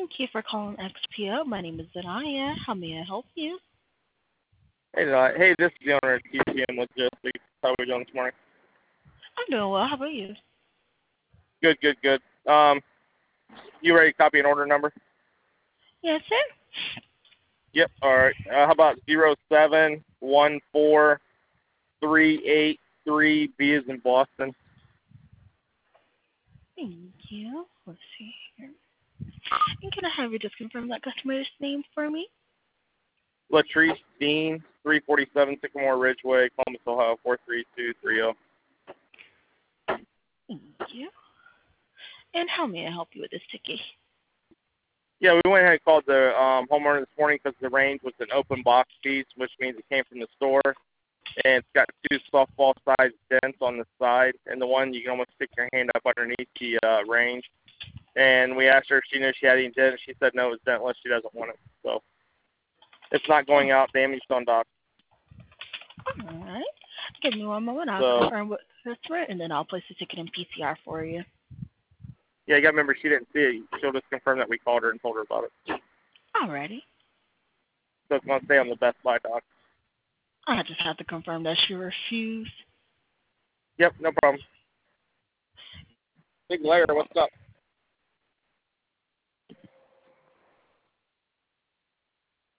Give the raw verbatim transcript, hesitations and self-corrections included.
Thank you for calling X P O. My name is Zanaya. How may I help you? Hey, uh, hey, this is the owner of T P M Logistics. How are we doing this morning? I'm doing well. How about you? Good, good, good. Um, you ready to copy an order number? Yes, sir. Yep. All right. Uh, how about zero seven one four three eight three B is in Boston? Thank you. Let's see here. And can I have you just confirm that customer's name for me? Latrice Dean, three forty-seven Sycamore Ridgeway, Columbus, Ohio, four three two three zero. Thank you. And how may I help you with this ticket? Yeah, we went ahead and called the um, homeowner this morning because the range was an open box piece, which means it came from the store. And it's got two softball-sized dents on the side, and the one you can almost stick your hand up underneath the uh, range. And we asked her if she knew she had any dent, and she said no, it's dentless. She doesn't want it. So it's not going out, damaged on dock. All right. Give me one moment. I'll So, confirm with the customer, and then I'll place the ticket in P C R for you. yeah, you got to remember she didn't see it. She'll just confirm that we called her and told her about it. All righty. So it's going to stay on the Best Buy dock. I just have to confirm that she refused. Yep, no problem. Big Larry, what's up?